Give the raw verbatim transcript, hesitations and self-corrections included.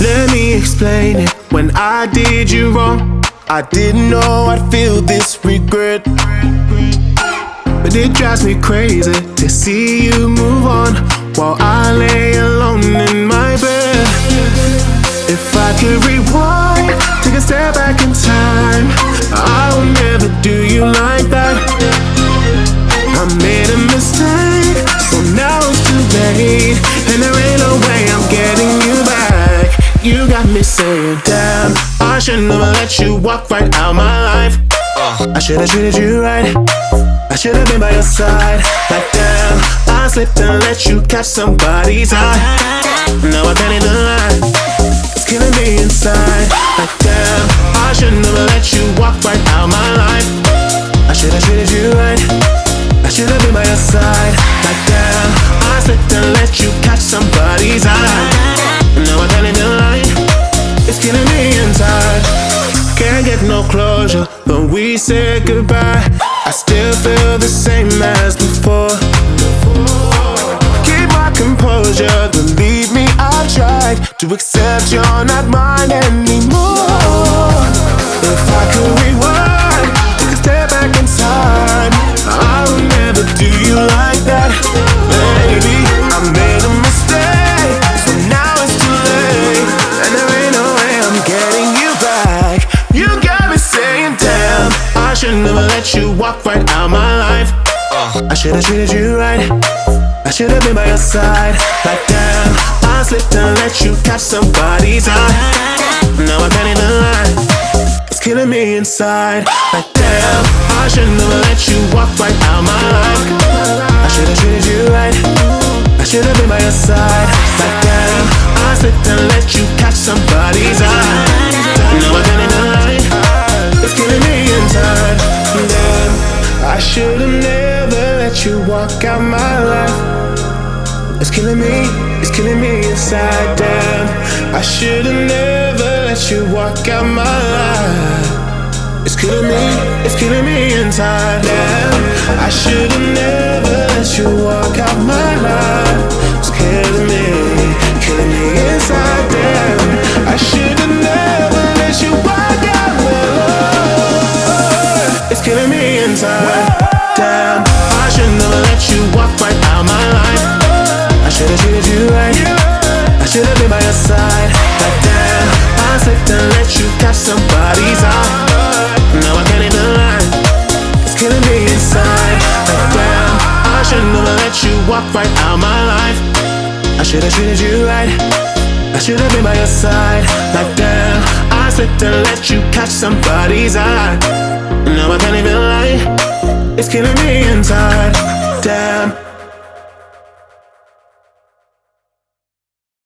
Let me explain it. When I did you wrong, I didn't know I'd feel this regret. But it drives me crazy to see you move on while I lay alone in my bed. If I could rewind, take a step back in time, I will never do you like that. I made a mistake, so now it's too late, and there ain't no way I'm getting you back. You got me saying, damn, I should've never let you walk right out my life. I should've treated you right, I should've been by your side. Like damn, I slipped and let you catch somebody's eye. Now I can't even lie, it's killing me inside. Like damn, I should've never let you walk right out my life. I should've treated you right, I should've been by your side. Like damn, I slipped and let you catch somebody's eye. Now I can't even lie, it's killing me inside. Can't get no closure when we said goodbye. I still feel the same as before. Keep my composure, believe me, I've tried to accept you're not mine anymore. If I could rewind, take a step back in time, I will never do you like that. Baby, I made a mistake, so now it's too late, and there ain't no way I'm getting you back. You got me saying, damn, I should never let you walk right out my life. I should've treated you right, I should've been by your side. Like damn, I slipped and let you catch somebody's eye. Now I can't even lie, it's killing me inside. Like damn, I should never let you walk right out my life. I should've treated you right, I should've been by your side. Like damn, I slipped and let you catch somebody's eye. Now I can't even lie, it's killing me inside. Damn, I should've never let you walk out my life. It's killing me, it's killing me inside. Damn, I should've never let you walk out my life. It's killing me, it's killing me inside. Damn, I should've never let you walk out my life. It's killing me, killing me inside. Damn, I should've never let you walk out my life. It's killing me inside. Damn, I should never let you walk right out my life. I should've treated you right, I should've been by your side. Like damn, I slipped and let you catch somebody's eye. Now I can't even lie, it's killing me inside. Like damn, I should never let you walk right out my life. I should've treated you right, I should've been by your side. Like damn, I slipped and let you catch somebody's eye. Now I can't even lie, it's killing me inside.